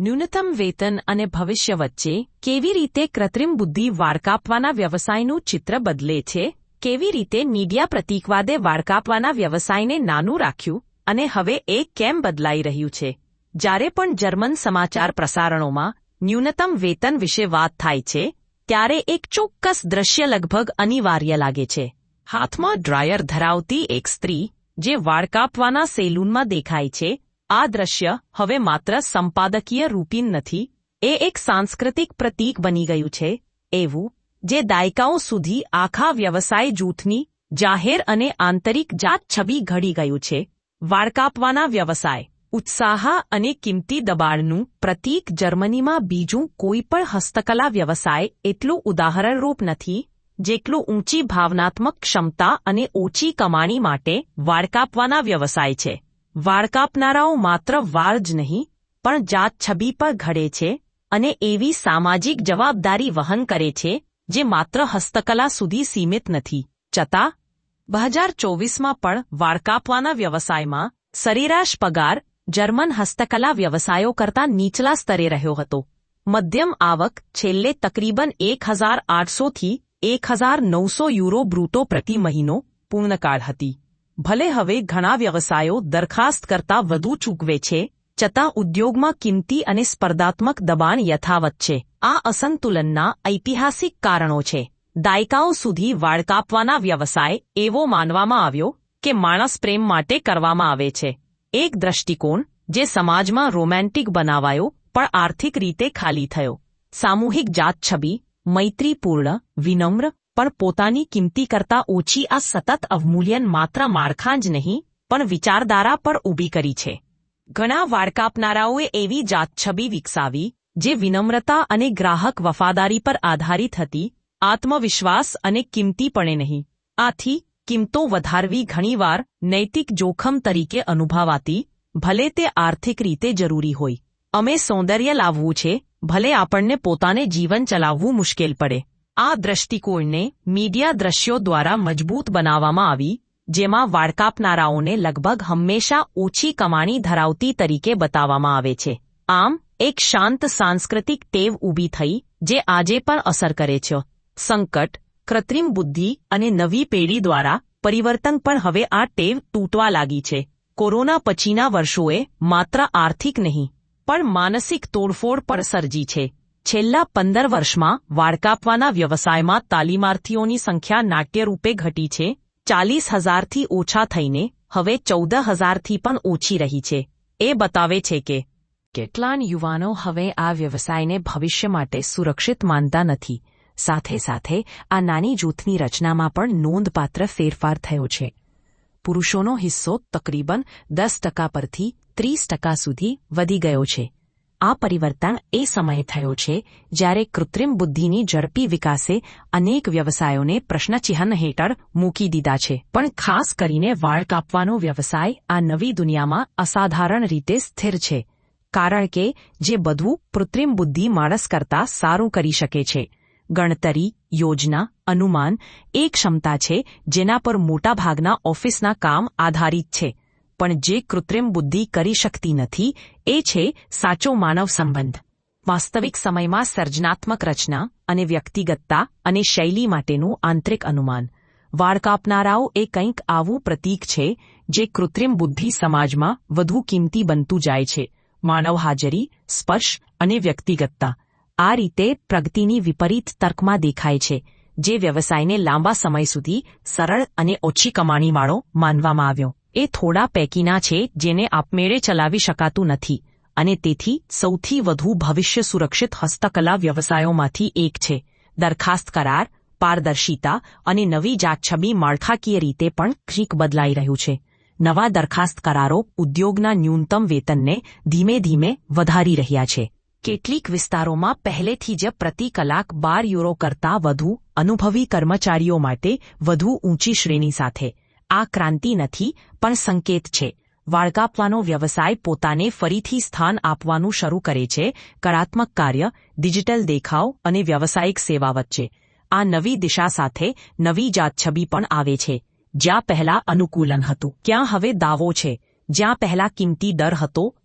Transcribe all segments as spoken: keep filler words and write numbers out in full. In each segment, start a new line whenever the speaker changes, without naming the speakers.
ન્યૂનતમ વેતન અને ભવિષ્ય વચ્ચે કેવી રીતે કૃત્રિમ બુદ્ધિ વાળ કાપવાના વ્યવસાયનું ચિત્ર બદલે છે, કેવી રીતે મીડિયા પ્રતીકવાદે વાળ કાપવાના વ્યવસાયને નાનું રાખ્યું અને હવે એ કેમ બદલાઈ રહ્યું છે. જ્યારે પણ જર્મન સમાચાર પ્રસારણોમાં ન્યૂનતમ વેતન વિશે વાત થાય છે ત્યારે એક ચોક્કસ દ્રશ્ય લગભગ અનિવાર્ય લાગે છે. હાથમાં ડ્રાયર ધરાવતી એક સ્ત્રી જે વાળ કાપવાના સેલૂનમાં દેખાય છે. આ દ્રશ્ય હવે માત્ર સંપાદકીય રૂટીન નથી, એ એક સાંસ્કૃતિક પ્રતીક બની ગયું છે, એવું જે દાયકાઓ સુધી આખા વ્યવસાય જૂથની જાહેર અને આંતરિક જાત છબી ઘડી ગયું છે. વાળ કાપવાના વ્યવસાય ઉત્સાહ અને કિંમતી દબાણનું પ્રતીક જર્મનીમાં બીજું કોઈ પણ હસ્તકલા વ્યવસાય એટલું ઉદાહરણરૂપ નથી જેટલું ઊંચી ભાવનાત્મક ક્ષમતા અને ઓછી કમાણી માટે વાળ કાપવાના વ્યવસાય છે. વાળ કાપનારાઓ માત્ર વાળ જ નહીં પણ જાત છબી પર ઘડે છે અને એવી સામાજિક જવાબદારી વહન કરે છે જે માત્ર હસ્તકલા સુધી સીમિત નથી. છતાં બે હજાર ચોવીસમાં પણ વાળ કાપવાના વ્યવસાયમાં સરેરાશ પગાર જર્મન હસ્તકલા વ્યવસાયો કરતાં નીચલા સ્તરે રહ્યો હતો. મધ્યમ આવક છેલ્લે તકરીબન એક હજાર આઠસોથી એક હજાર નવસો યુરો બ્રુટો પ્રતિ મહિનો પૂર્ણકાળ હતી. ભલે હવે ઘણા વ્યવસાયો દરખાસ્ત કરતાં વધુ ચૂકવે છે, છતાં ઉદ્યોગમાં કિંમતી અને સ્પર્ધાત્મક દબાણ યથાવત છે. આ અસંતુલનના ઐતિહાસિક કારણો છે. દાયકાઓ સુધી વાળ કાપવાના વ્યવસાય એવો માનવામાં આવ્યો કે માણસ પ્રેમ માટે કરવામાં આવે છે. એક દ્રષ્ટિકોણ જે સમાજમાં રોમેન્ટિક બનાવાયો પણ આર્થિક રીતે ખાલી થયો. સામૂહિક જાત છબી મૈત્રીપૂર્ણ, વિનમ્ર પણ પોતાની કિંમતી કરતાં ઓછી આ સતત અવમૂલ્યન માત્ર માળખાં જ નહીં પણ વિચારધારા પર ઊભી કરી છે. ઘણા વાળ કાપનારાઓએ એવી જાત છબી વિકસાવી જે વિનમ્રતા અને ગ્રાહક વફાદારી પર આધારિત હતી, આત્મવિશ્વાસ અને કિંમતીપણે નહીં. આથી કિંમતો વધારવી ઘણીવાર નૈતિક જોખમ તરીકે અનુભવાતી, ભલે તે આર્થિક રીતે જરૂરી હોય. અમે સૌંદર્ય લાવવું છે, ભલે આપણને પોતાને જીવન ચલાવવું મુશ્કેલ પડે. આ દ્રષ્ટિકોણને મીડિયા દ્રશ્યો દ્વારા મજબૂત બનાવવામાં આવી, જેમાં વાળ કાપનારાઓને લગભગ હંમેશા ઓછી કમાણી ધરાવતી તરીકે બતાવવામાં આવે છે. આમ એક શાંત સાંસ્કૃતિક ટેવ ઊભી થઈ જે આજે પણ અસર કરે છે. સંકટ, કૃત્રિમ બુદ્ધિ અને નવી પેઢી દ્વારા પરિવર્તન પણ હવે આ ટેવ તૂટવા લાગી છે. કોરોના પછીના વર્ષોએ માત્ર આર્થિક નહીં પણ માનસિક તોડફોડ પણ સર્જી છે. છેલ્લા પંદર વર્ષમાં વાળ કાપવાના વ્યવસાયમાં તાલીમાર્થીઓની સંખ્યા નાટ્યરૂપે ઘટી છે. ચાલીસ હજારથી ઓછા થઈને હવે ચૌદ હજારથી પણ ઓછી રહી છે. એ બતાવે છે કે કેટલાક યુવાનો હવે આ વ્યવસાયને ભવિષ્ય માટે સુરક્ષિત માનતા નથી. સાથે સાથે આ નાની જૂથની રચનામાં પણ નોંધપાત્ર ફેરફાર થયો છે. પુરુષોનો હિસ્સો તકરીબન દસ ટકા પરથી ત્રીસ ટકા સુધી વધી ગયો છે. આ પરિવર્તન એ સમયે થયો છે જ્યારે કૃત્રિમ બુદ્ધિની ઝડપી વિકાસે અનેક વ્યવસાયોને પ્રશ્નચિહ્ન હેઠળ મૂકી દીધા છે. પણ ખાસ કરીને વાળ કાપવાનો વ્યવસાય આ નવી દુનિયામાં અસાધારણ રીતે સ્થિર છે, કારણ કે જે બધું કૃત્રિમ બુદ્ધિ માણસ કરતાં સારું કરી શકે છે. ગણતરી, યોજના, અનુમાન એ ક્ષમતા છે જેના પર મોટાભાગના ઓફિસના કામ આધારિત છે. પણ જે કૃત્રિમ બુદ્ધિ કરી શકતી નથી એ છે સાચો માનવ સંબંધ. વાસ્તવિક સમયમાં સર્જનાત્મક રચના અને વ્યક્તિગતતા અને શૈલી માટેનું આંતરિક અનુમાન. વાળ કાપનારાઓ એ કંઈક આવું પ્રતીક છે જે કૃત્રિમ બુદ્ધિ સમાજમાં વધુ કિંમતી બનતું જાય છે. માનવ હાજરી, સ્પર્શ અને વ્યક્તિગતતા આ રીતે પ્રગતિની વિપરીત તર્કમાં દેખાય છે, જે વ્યવસાયને લાંબા સમય સુધી સરળ અને ઓછી કમાણીવાળો માનવામાં આવ્યો. એ થોડા પૈકીના છે જેને આપમેળે ચલાવી શકાતું નથી અને તેથી સૌથી વધુ ભવિષ્ય સુરક્ષિત હસ્તકલા વ્યવસાયોમાંથી એક છે. દરખાસ્ત કરાર, પારદર્શિતા અને નવી જાત છબી માળખાકીય રીતે પણ કંઈક બદલાઈ રહ્યું છે. નવા દરખાસ્ત કરારો ઉદ્યોગના ન્યૂનતમ વેતનને ધીમે ધીમે વધારી રહ્યા છે. કેટલીક વિસ્તારોમાં પહેલેથી જ પ્રતિ કલાક બાર યુરો કરતાં વધુ, અનુભવી કર્મચારીઓ માટે વધુ ઊંચી શ્રેણી સાથે. આ ક્રાંતિ નથી પણ સંકેત છે. વાળ કાપવાનો વ્યવસાય પોતાને ફરીથી સ્થાન આપવાનું શરૂ કરે છે કલાત્મક કાર્ય, ડિજિટલ દેખાવ અને વ્યાવસાયિક સેવા વચ્ચે. આ નવી દિશા સાથે નવી જાત છબી પણ આવે છે. જ્યાં પહેલા અનુકૂલન હતું, ત્યાં હવે દાવો છે. જ્યાં પહેલા કિંમતી દર હતો,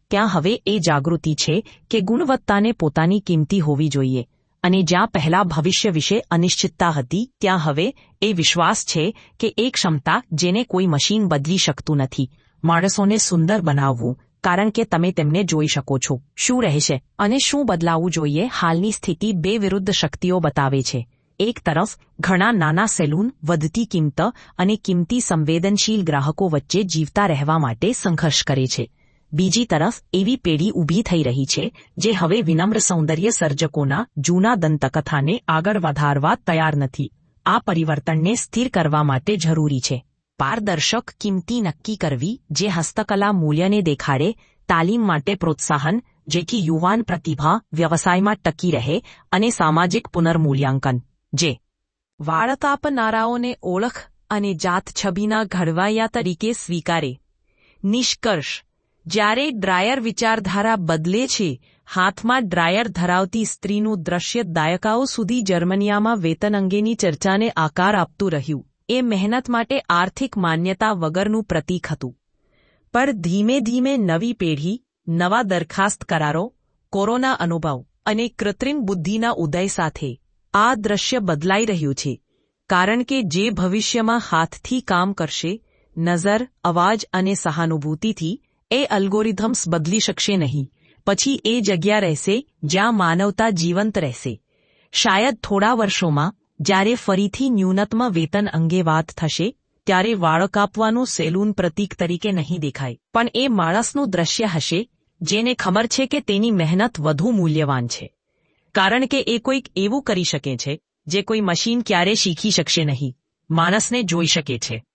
ત્યાં હવે એ જાગૃતિ છે કે ગુણવત્તાને પોતાની કિંમતી હોવી જોઈએ, અને જ્યાં પહેલા ભવિષ્ય વિશે અનિશ્ચિતતા હતી ત્યાં હવે એ વિશ્વાસ છે કે એ ક્ષમતા જેને કોઈ મશીન બદલી શકતું નથી, માણસોને સુંદર બનાવવું, કારણ કે તમે તેમને જોઈ શકો છો. શું રહેશે અને શું બદલાવવું જોઈએ? હાલની સ્થિતિ બે વિરુદ્ધ શક્તિઓ બતાવે છે. એક તરફ ઘણા નાના સેલૂન વધતી કિંમત અને કિંમતી સંવેદનશીલ ગ્રાહકો વચ્ચે જીવતા રહેવા માટે સંઘર્ષ કરે છે. બીજી તરફ એવી પેઢી ઊભી થઈ રહી છે જે હવે વિનમ્ર સૌંદર્ય સર્જકોના જૂના દંતકથાને આગળ વધારવા તૈયાર નથી. આ પરિવર્તનને સ્થિર કરવા માટે જરૂરી છે પારદર્શક કિંમતી નક્કી કરવી જે હસ્તકલા મૂલ્યને દેખાડે, તાલીમ માટે પ્રોત્સાહન જેથી યુવાન પ્રતિભા વ્યવસાયમાં ટકી રહે, અને સામાજિક પુનર્મૂલ્યાંકન જે વાળ કાપનારાઓને ઓળખ અને જાત છબીના ઘડવૈયા તરીકે સ્વીકારે. નિષ્કર્ષ: જ્યારે ડ્રાયર વિચારધારા બદલે છે, હાથમાં ડ્રાયર ધરાવતી સ્ત્રીનું દ્રશ્ય દાયકાઓ સુધી જર્મનિયામાં વેતન અંગેની ચર્ચાને આકાર આપતું રહ્યું. એ મહેનત માટે આર્થિક માન્યતા વગરનું પ્રતીક હતું. પણ ધીમે ધીમે નવી પેઢી, નવા દરખાસ્ત કરારો, કોરોના અનુભવ અને કૃત્રિમ બુદ્ધિના ઉદય સાથે આ દ્રશ્ય બદલાઈ રહ્યું છે, કારણ કે જે ભવિષ્યમાં હાથથી કામ કરશે, નજર, અવાજ અને સહાનુભૂતિથી, એ અલ્ગોરિધમ્સ બદલી શકશે નહીં. પછી એ જગ્યા રહેશે જ્યાં માનવતા જીવંત રહેશે. શાયદ થોડા વર્ષોમાં જ્યારે ફરીથી ન્યૂનતમ વેતન અંગે વાત થશે, ત્યારે વાળ કાપવાનું સેલૂન પ્રતીક તરીકે નહીં દેખાય, પણ એ માણસનું દ્રશ્ય હશે જેને ખબર છે કે તેની મહેનત વધુ મૂલ્યવાન છે, કારણ કે એ કોઈક એવું કરી શકે છે જે કોઈ મશીન ક્યારે શીખી શકશે નહીં. માણસને જોઈ શકે છે.